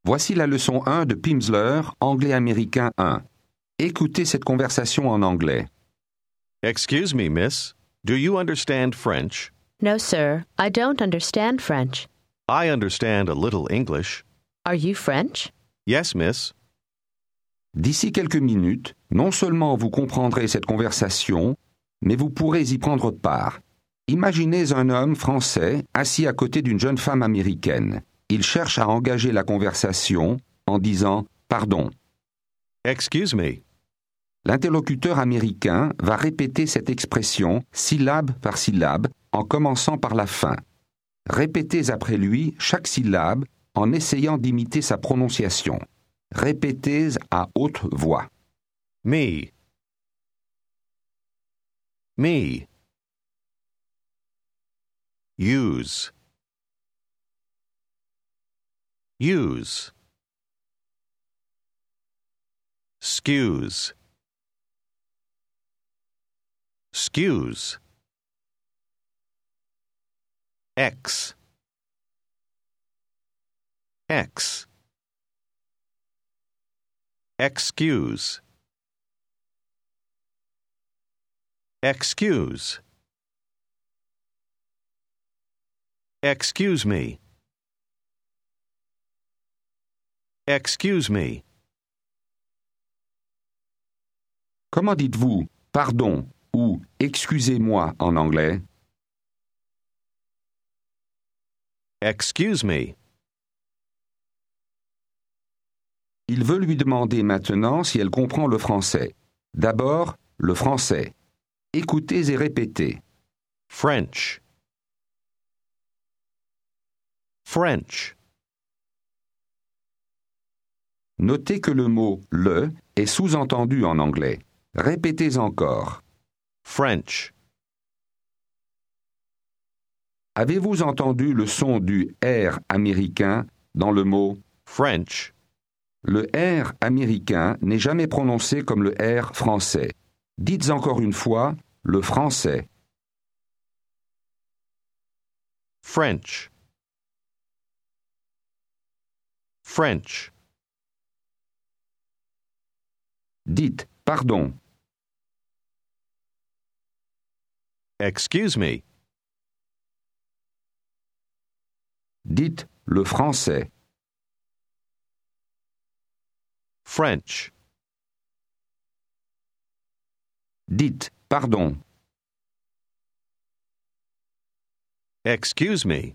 Voici la leçon 1 de Pimsleur, anglais américain 1. Écoutez cette conversation en anglais. Excuse me, miss. Do you understand French? No, sir, I don't understand French. I understand a little English. Are you French? Yes, miss. D'ici quelques minutes, non seulement vous comprendrez cette conversation, mais vous pourrez y prendre part. Imaginez un homme français assis à côté d'une jeune femme américaine. Il cherche à engager la conversation en disant « Pardon ». Excuse me. L'interlocuteur américain va répéter cette expression syllabe par syllabe en commençant par la fin. Répétez après lui chaque syllabe en essayant d'imiter sa prononciation. Répétez à haute voix. Me. Me. Use. Use. Excuse. Excuse. X. X. Excuse. Excuse. Excuse me. Excuse me. Comment dites-vous « pardon » ou « excusez-moi » en anglais? Excuse me. Il veut lui demander maintenant si elle comprend le français. D'abord, le français. Écoutez et répétez. French. French. Notez que le mot « le » est sous-entendu en anglais. Répétez encore. French. Avez-vous entendu le son du R américain dans le mot French. Le R américain n'est jamais prononcé comme le R français. Dites encore une fois le français. French. French. Dites pardon. Excuse me. Dites le français. French. Dites pardon. Excuse me.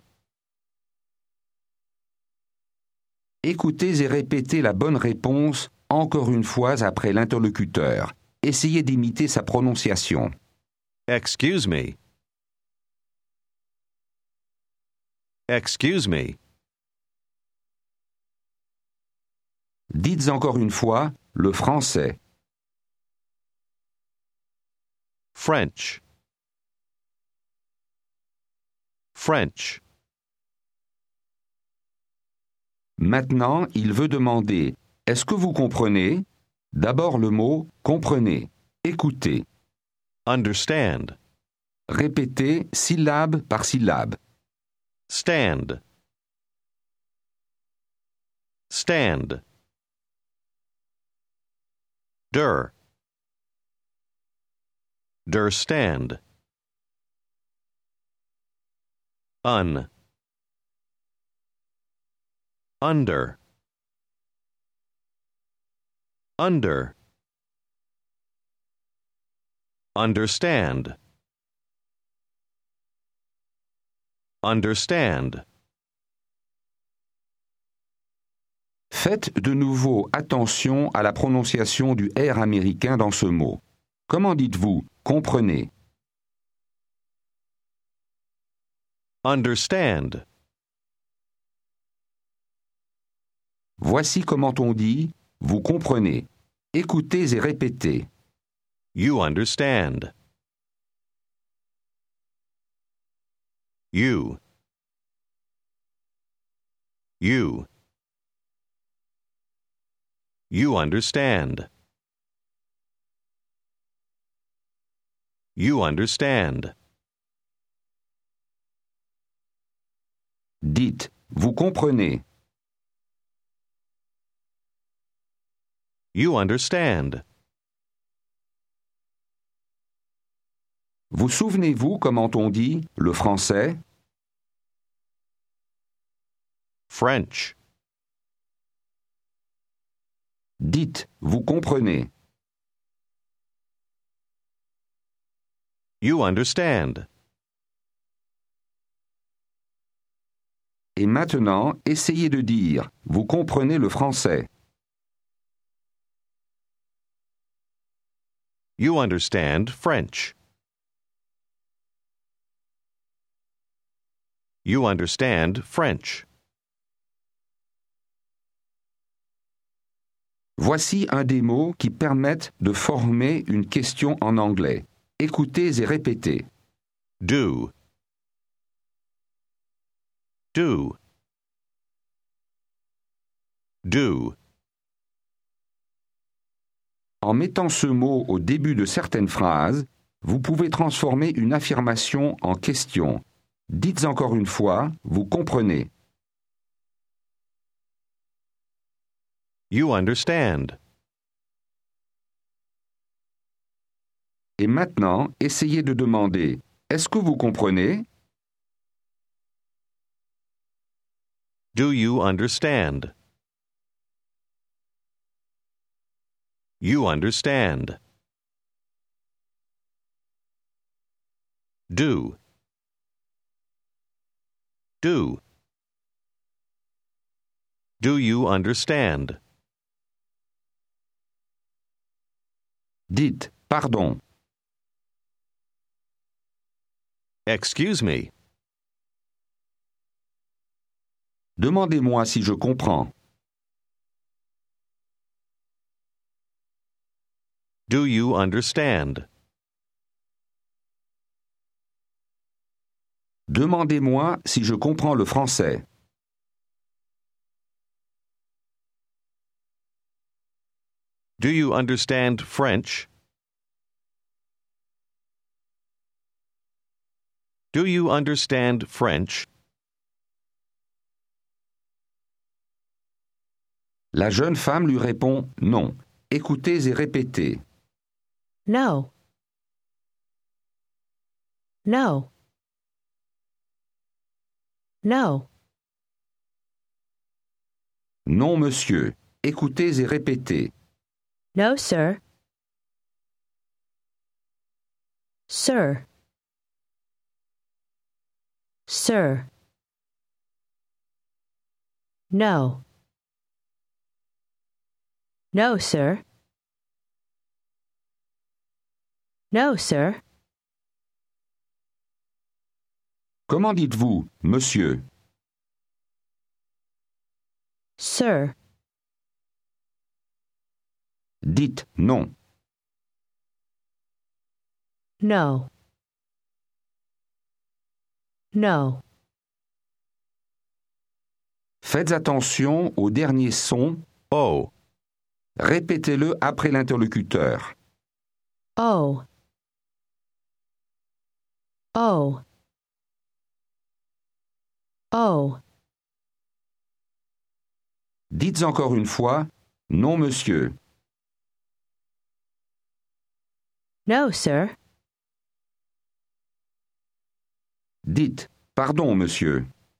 Écoutez et répétez la bonne réponse encore une fois après l'interlocuteur. Essayez d'imiter sa prononciation. Excuse me. Excuse me. Dites encore une fois le français. French. French. Maintenant, il veut demander « Est-ce que vous comprenez ?» D'abord le mot « comprenez ». Écoutez. Understand. Répétez syllabe par syllabe. Stand. Stand. Der. Der stand. Un. Under. Under. Understand. Understand. Faites de nouveau attention à la prononciation du R américain dans ce mot. Comment dites-vous « comprenez » ? Understand. Voici comment on dit « vous comprenez ». Écoutez et répétez. You understand. You. You. You understand. You understand. Dites « vous comprenez ». You understand. Vous souvenez-vous comment on dit le français? French. Dites, vous comprenez. You understand. Et maintenant, essayez de dire, vous comprenez le français. You understand French. You understand French. Voici un des mots qui permettent de former une question en anglais. Écoutez et répétez. Do. Do. Do. En mettant ce mot au début de certaines phrases, vous pouvez transformer une affirmation en question. Dites encore une fois, vous comprenez. You understand. Et maintenant, essayez de demander, est-ce que vous comprenez? Do you understand? You understand. Do. Do. Do you understand? Dites, pardon. Excuse me. Demandez-moi si je comprends. Do you understand? Demandez-moi si je comprends le français. Do you understand French? Do you understand French? La jeune femme lui répond non. Écoutez et répétez. No. No. No. Non, monsieur. Écoutez et répétez. No, sir. Sir. Sir. No. No, sir. No, sir. Comment dites-vous, monsieur? Sir. Dites non. No. No. Faites attention au dernier son Oh. Répétez-le après l'interlocuteur. Oh. Oh. Oh. Dites encore une fois, non monsieur. No, sir. Dites, pardon monsieur.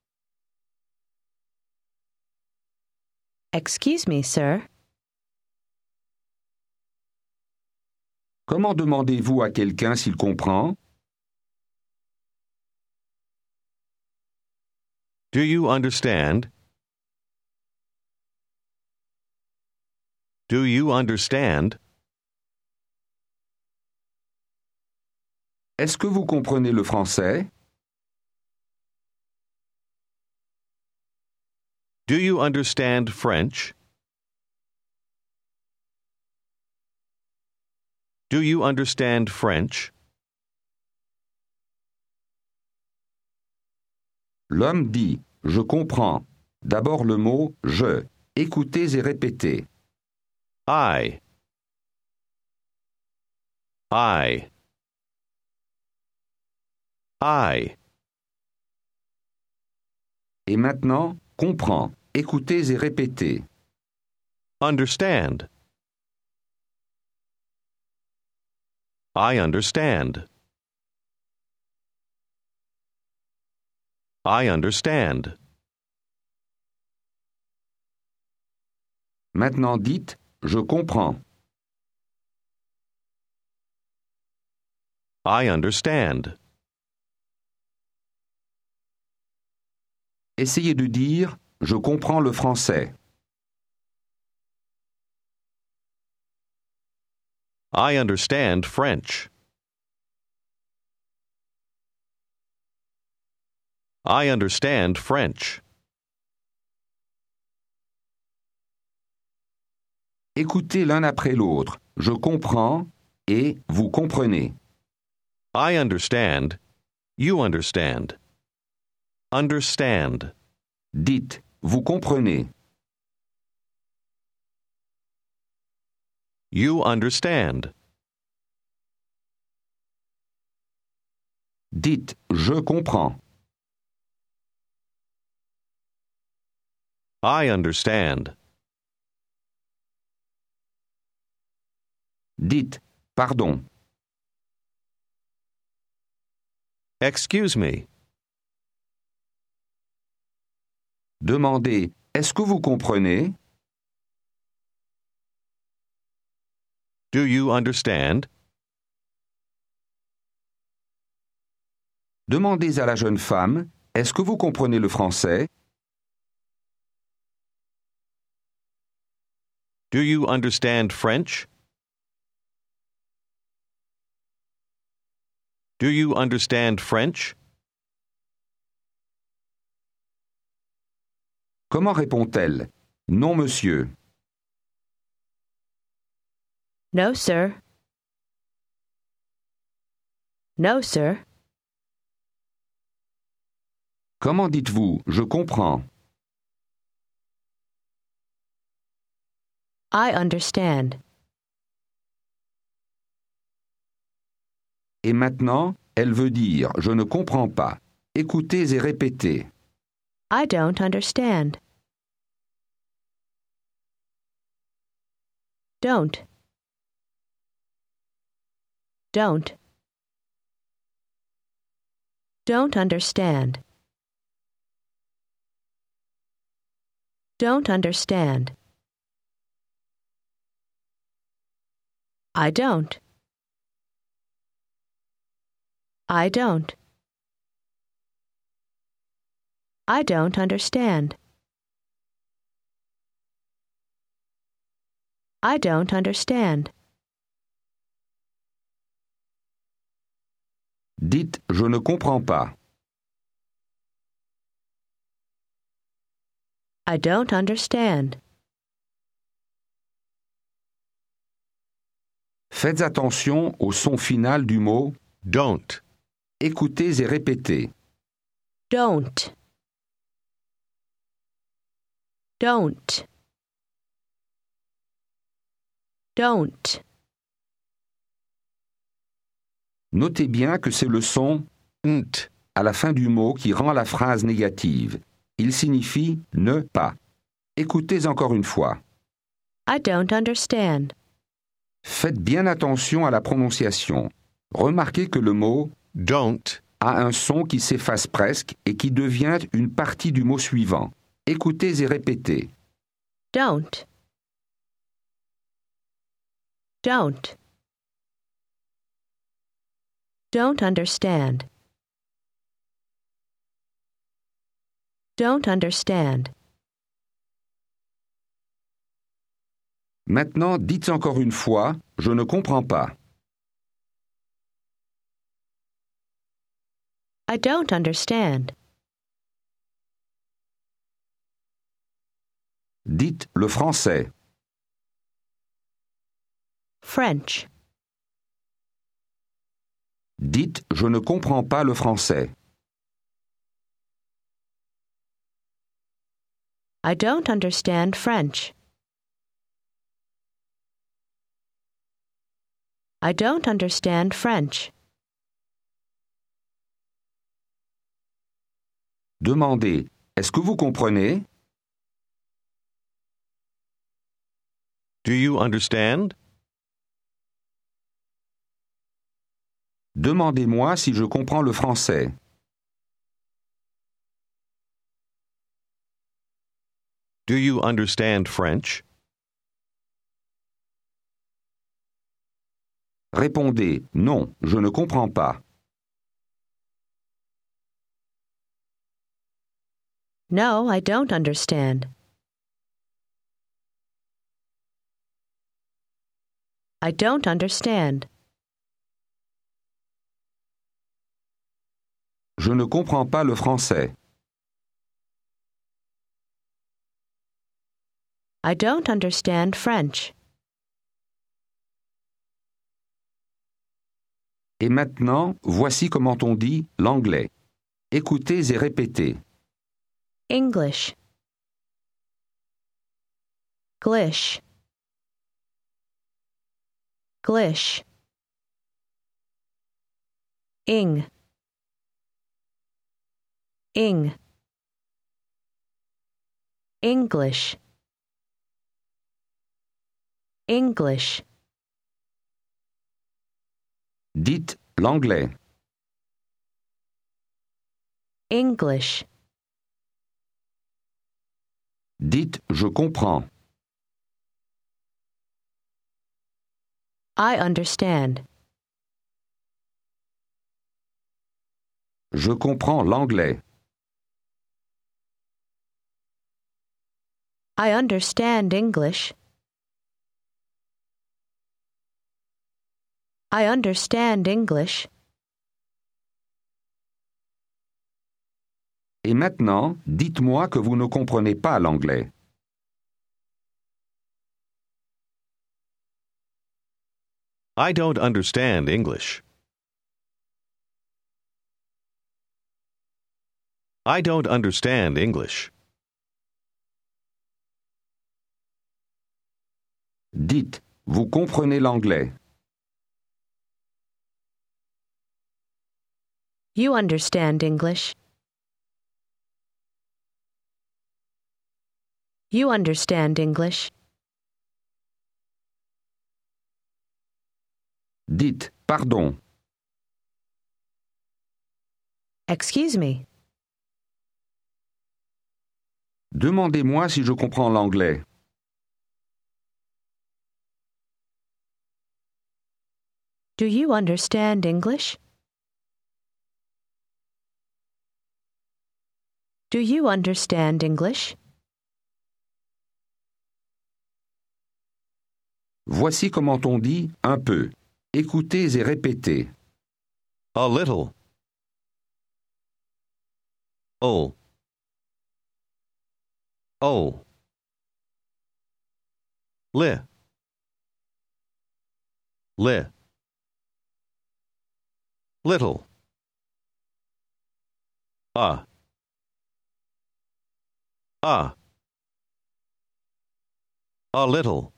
Excuse me, sir. Comment demandez-vous à quelqu'un s'il comprend? Do you understand? Do you understand? Est-ce que vous comprenez le français? Do you understand French? Do you understand French? L'homme dit, je comprends. D'abord le mot je. Écoutez et répétez. I. I. I. Et maintenant, comprends. Écoutez et répétez. Understand. I understand. I understand. Maintenant dites je comprends. I understand. Essayez de dire je comprends le français. I understand French. I understand French. Écoutez l'un après l'autre. Je comprends et vous comprenez. I understand. You understand. Understand. Dites vous comprenez. You understand. Dites je comprends. I understand. Dites pardon. Excuse me. Demandez est-ce que vous comprenez? Do you understand? Demandez à la jeune femme est-ce que vous comprenez le français? Do you understand French? Do you understand French? Comment répond-elle? Non, monsieur. No, sir. No, sir. Comment dites-vous je comprends? I understand. Et maintenant, elle veut dire je ne comprends pas. Écoutez et répétez. I don't understand. Don't. Don't. Don't understand. Don't understand. I don't. I don't. I don't understand. I don't understand. Dites je ne comprends pas. I don't understand. Faites attention au son final du mot. Don't. Écoutez et répétez. Don't. Don't. Don't. Notez bien que c'est le son nt à la fin du mot qui rend la phrase négative. Il signifie ne pas. Écoutez encore une fois. I don't understand. Faites bien attention à la prononciation. Remarquez que le mot Don't. a un son qui s'efface presque et qui devient une partie du mot suivant. Écoutez et répétez. Don't. Don't. Don't understand. Don't understand. Maintenant, dites encore une fois, je ne comprends pas. I don't understand. Dites le français. French. Dites je ne comprends pas le français. I don't understand French. I don't understand French. Demandez est-ce que vous comprenez? Do you understand? Demandez-moi si je comprends le français. Do you understand French? Répondez non, je ne comprends pas. No, I don't understand. I don't understand. Je ne comprends pas le français. I don't understand French. Et maintenant, voici comment on dit l'anglais. Écoutez et répétez. English. Glish. Glish. Ing. Ing. English. English. Dites l'anglais. English. Dites je comprends. I understand. Je comprends l'anglais. I understand English. I understand English. Et maintenant, dites-moi que vous ne comprenez pas l'anglais. I don't understand English. I don't understand English. Dites, vous comprenez l'anglais. You understand English. You understand English. Dites, pardon. Excuse me. Demandez-moi si je comprends l'anglais. Do you understand English? Do you understand English? Voici comment on dit un peu. Écoutez et répétez. A little. Oh. Oh. Li. Li. Little. Ah. Ah. A little.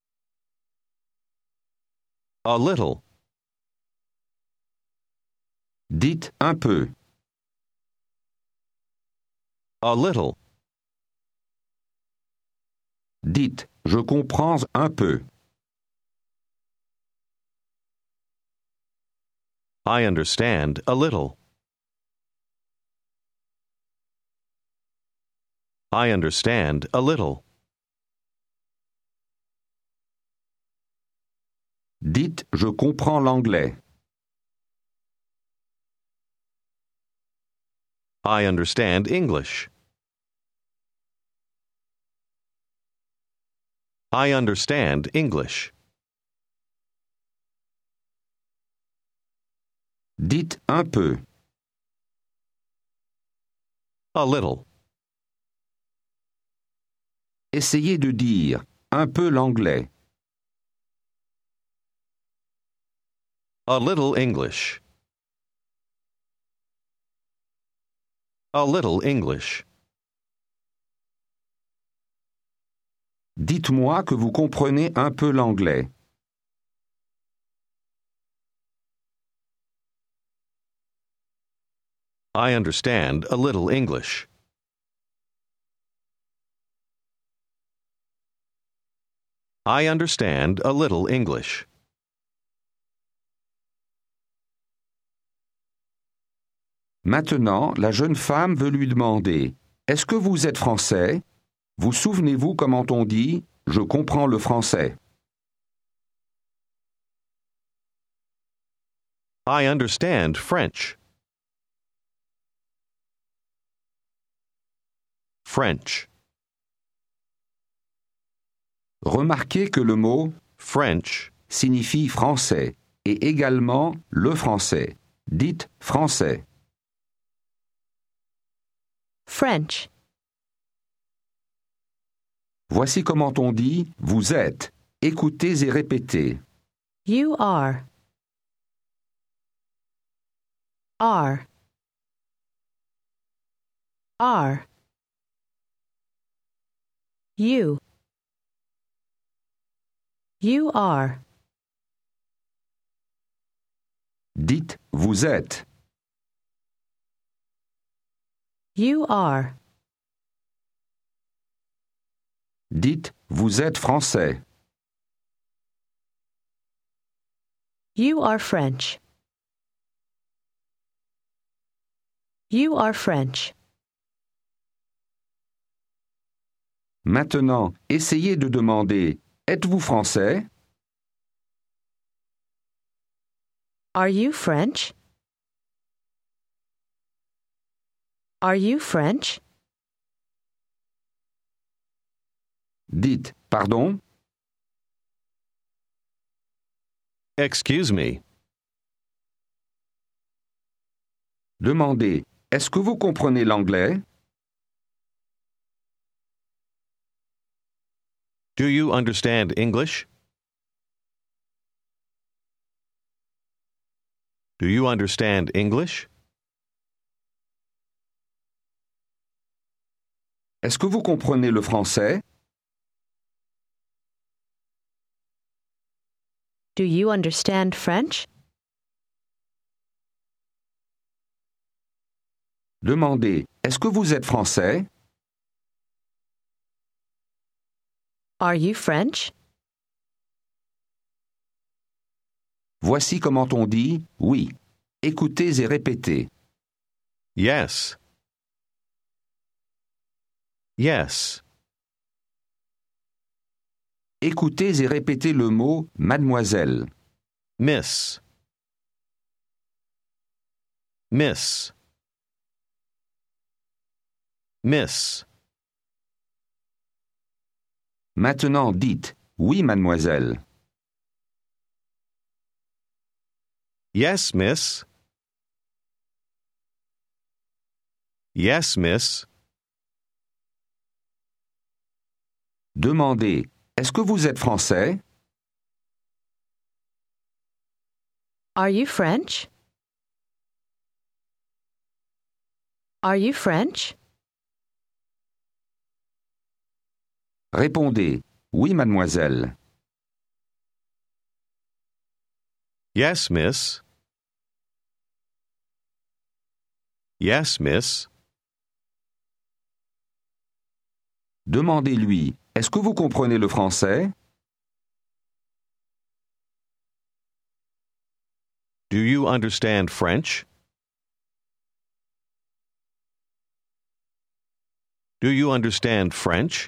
A little. Dites un peu. A little. Dites, je comprends un peu. I understand a little. I understand a little. Dites, je comprends l'anglais. I understand English. I understand English. Dites un peu. A little. Essayez de dire un peu l'anglais. A little English. A little English. Dites-moi que vous comprenez un peu l'anglais. I understand a little English. I understand a little English. Maintenant, la jeune femme veut lui demander « Est-ce que vous êtes français ?» Vous souvenez-vous comment on dit « Je comprends le français » I understand French. French. Remarquez que le mot French. signifie français et également le français. Dites français. French. Voici comment on dit vous êtes. Écoutez et répétez. You are. Are. Are. You. You are. Dites vous êtes. You are. Dites vous êtes français. You are French. You are French. Maintenant, essayez de demander êtes-vous français? Are you French? Are you French? Dites pardon? Excuse me. Demandez est-ce que vous comprenez l'anglais? Do you understand English? Do you understand English? Est-ce que vous comprenez le français? Do you understand French? Demandez est-ce que vous êtes français? Are you French? Voici comment on dit oui. Écoutez et répétez. Yes. Yes. Écoutez et répétez le mot mademoiselle. Miss. Miss. Miss. Maintenant dites oui mademoiselle. Yes, miss. Yes, miss. Demandez est-ce que vous êtes français? Are you French? Are you French? Répondez oui mademoiselle. Yes, miss. Yes, miss. Demandez-lui est-ce que vous comprenez le français? Do you understand French? Do you understand French?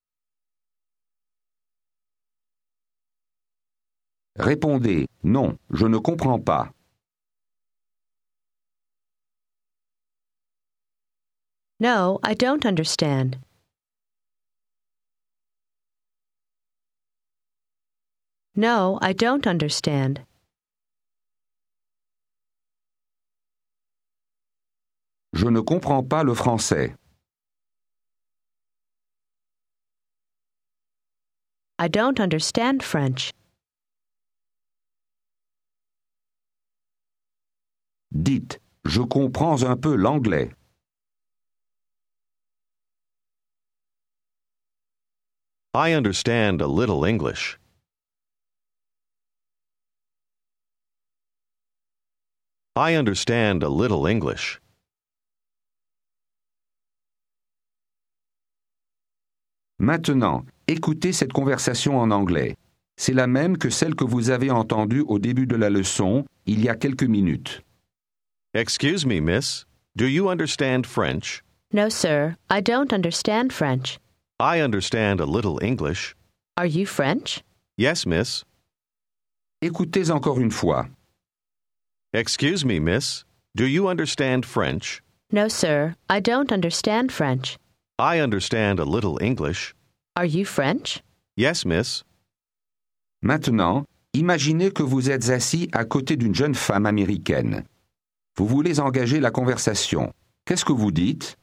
Répondez non, je ne comprends pas. No, I don't understand. No, I don't understand. Je ne comprends pas le français. I don't understand French. Dites je comprends un peu l'anglais. I understand a little English. I understand a little English. Maintenant, écoutez cette conversation en anglais. C'est la même que celle que vous avez entendue au début de la leçon, il y a quelques minutes. Excuse me, miss. Do you understand French? No, sir, I don't understand French. I understand a little English. Are you French? Yes, miss. Écoutez encore une fois. Excuse me, miss. Do you understand French? No, sir, I don't understand French. I understand a little English. Are you French? Yes, miss. Maintenant, imaginez que vous êtes assis à côté d'une jeune femme américaine. Vous voulez engager la conversation. Qu'est-ce que vous dites?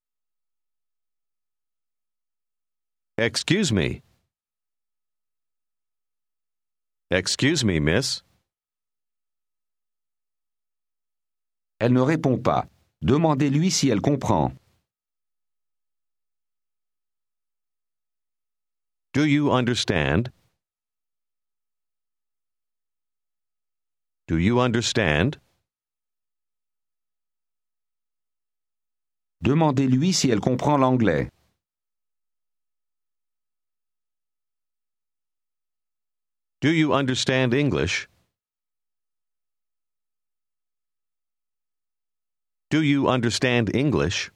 Excuse me. Excuse me, miss. Elle ne répond pas. Demandez-lui si elle comprend. Do you understand? Do you understand? Demandez-lui si elle comprend l'anglais. Do you understand English? Do you understand English?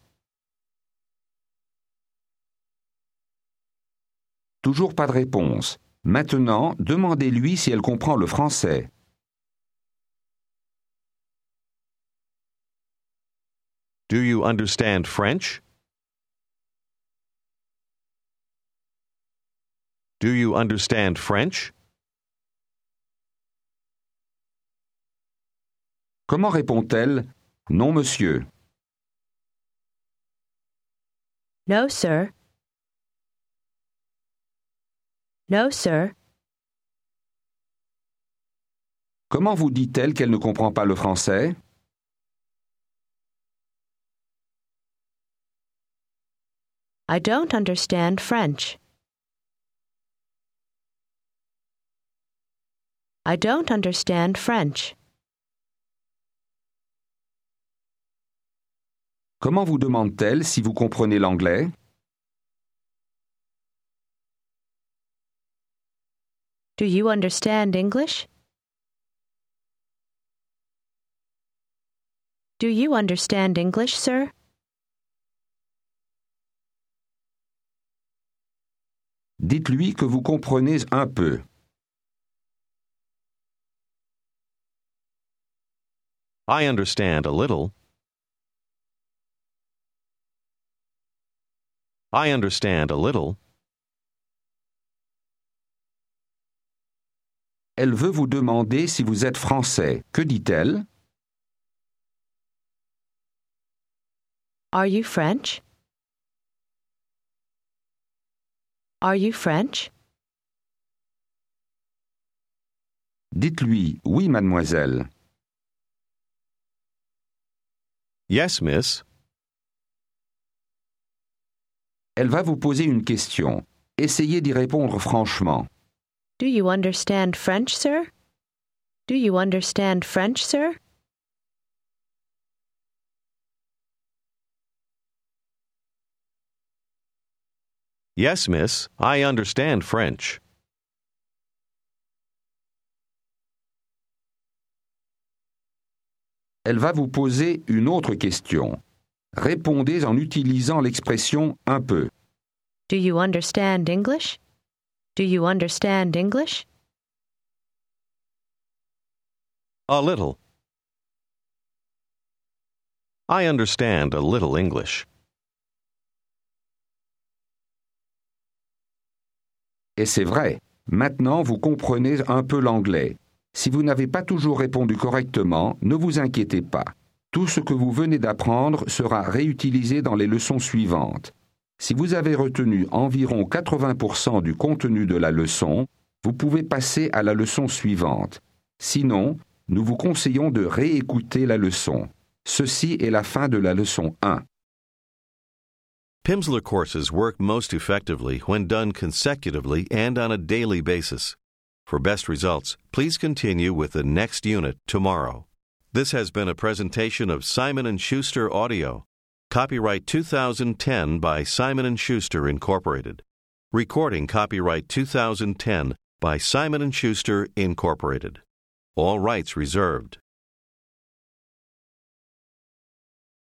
Toujours pas de réponse. Maintenant, demandez-lui si elle comprend le français. Do you understand French? Do you understand French? Comment répond-elle? Non, monsieur. No, sir. No, sir. Comment vous dit-elle qu'elle ne comprend pas le français? I don't understand French. I don't understand French. Comment vous demande-t-elle si vous comprenez l'anglais? Do you understand English? Do you understand English, sir? Dites-lui que vous comprenez un peu. I understand a little. I understand a little. Elle veut vous demander si vous êtes français. Que dit-elle? Are you French? Are you French? Dites-lui « Oui, mademoiselle ». Yes, miss. Elle va vous poser une question. Essayez d'y répondre franchement. Do you understand French, sir? Do you understand French, sir? Yes, miss. I understand French. Elle va vous poser une autre question. Répondez en utilisant l'expression « un peu ». Do you understand English? Do you understand English? A little. I understand a little English. Et c'est vrai, maintenant vous comprenez un peu l'anglais. Si vous n'avez pas toujours répondu correctement, ne vous inquiétez pas. Tout ce que vous venez d'apprendre sera réutilisé dans les leçons suivantes. Si vous avez retenu environ 80% du contenu de la leçon, vous pouvez passer à la leçon suivante. Sinon, nous vous conseillons de réécouter la leçon. Ceci est la fin de la leçon 1. Pimsleur courses work most effectively when done consecutively and on a daily basis. For best results, please continue with the next unit tomorrow. This has been a presentation of Simon & Schuster Audio. Copyright 2010 by Simon & Schuster, Incorporated. Recording copyright 2010 by Simon & Schuster, Incorporated. All rights reserved.